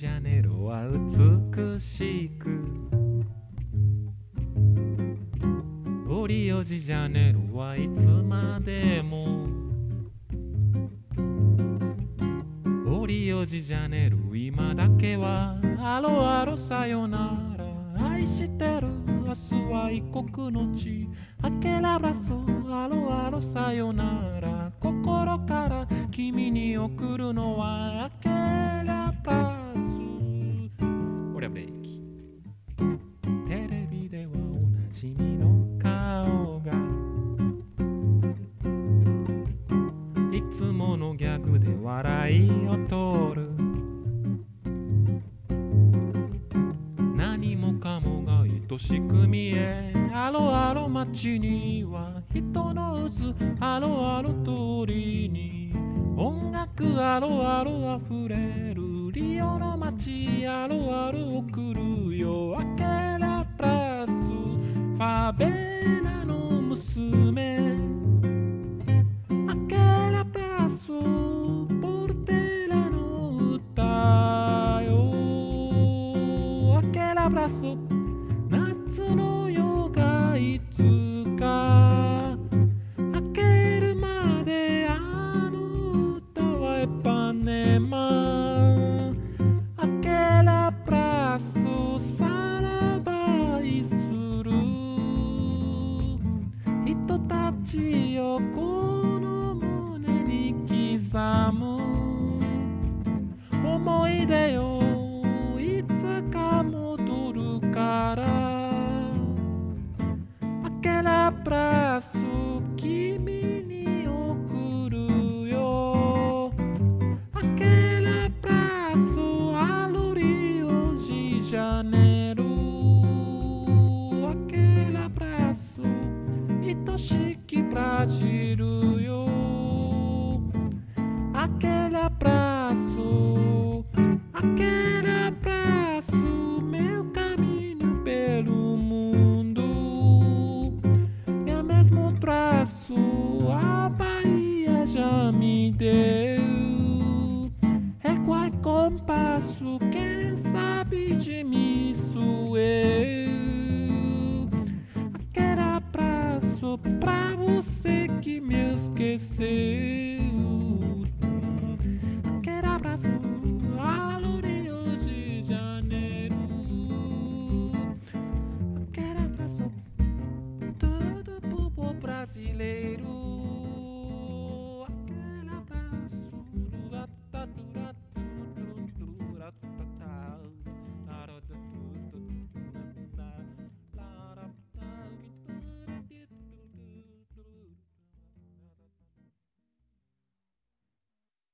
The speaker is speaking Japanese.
ジャネイロは美しく、リオデジャネイロはいつまでも、リオデジャネイロ今だけはアロアロさよなら、愛してる明日は異国の地、アケラブラソアロアロさよなら、心から君に送るのはアケラブラソ。俺はブレーキ。テレビではおなじみの顔が、いつものギャグで笑いを取る、何もかもが愛しく見え、アロアロ街には人の渦、アロアロ通りに音楽アロアロあふれる、リオの街アロアロ送るよ、アケラプラスファベラの娘、アケラプラスポルテラの歌よ、アケラプラス夏の夜がいつか明けるまで、あの歌はエパネマ、アケラプラスさらばいする、人たちよこの胸に刻む思い出よ、いつか戻るから、アケラプラス君に送るよ、アケラプラスアロリオジジャネイロ、アケラプラス愛しきブラジルよ、アケラプラスaquela abraço, meu caminho pelo mundo, é o mesmo traço, a Bahia já me deu, é qual compasso, quem sabe de mim sou eu, aquele abraço pra você que me esqueceu, aquele abraço alô Rio de Janeiro, aquele abraço tudo pro povo brasileiro.